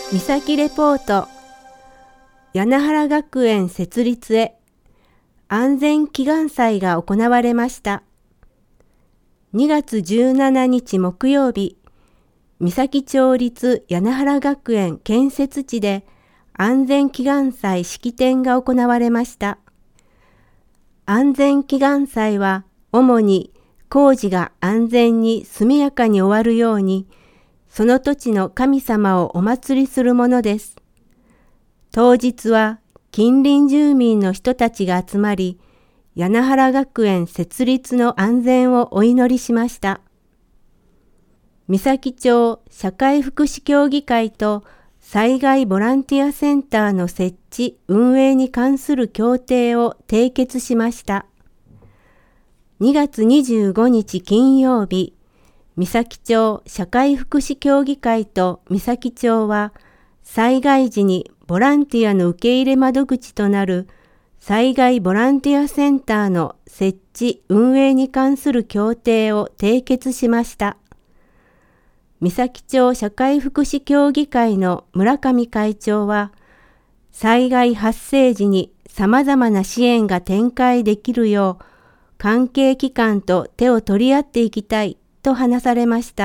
三崎レポート。柳原学園設立へ安全祈願祭が行われました。2月17日木曜日、三崎町立柳原学園建設地で安全祈願祭式典が行われました。安全祈願祭は主に工事が安全に速やかに終わるように、その土地の神様をお祭りするものです。当日は近隣住民の人たちが集まり、柳原学園設立の安全をお祈りしました。三崎町社会福祉協議会と災害ボランティアセンターの設置・運営に関する協定を締結しました。2月25日金曜日、三崎町社会福祉協議会と三崎町は災害時にボランティアの受け入れ窓口となる災害ボランティアセンターの設置・運営に関する協定を締結しました。三崎町社会福祉協議会の村上会長は、災害発生時に様々な支援が展開できるよう、関係機関と手を取り合っていきたいと話されました。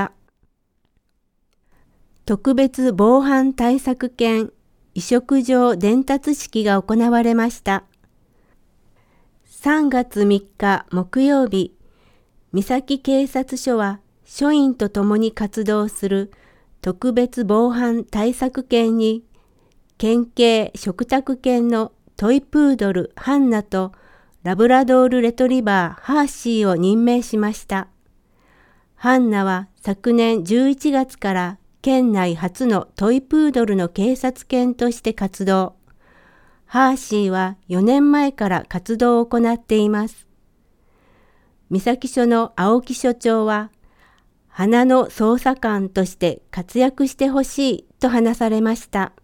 特別防犯対策犬委嘱状伝達式が行われました。3月3日木曜日、三崎警察署は署員と共に活動する特別防犯対策犬に、県警嘱託犬のトイプードルハンナとラブラドールレトリバーハーシーを任命しました。ハンナは昨年11月から県内初のトイプードルの警察犬として活動。ハーシーは4年前から活動を行っています。三崎署の青木署長は、花の捜査官として活躍してほしいと話されました。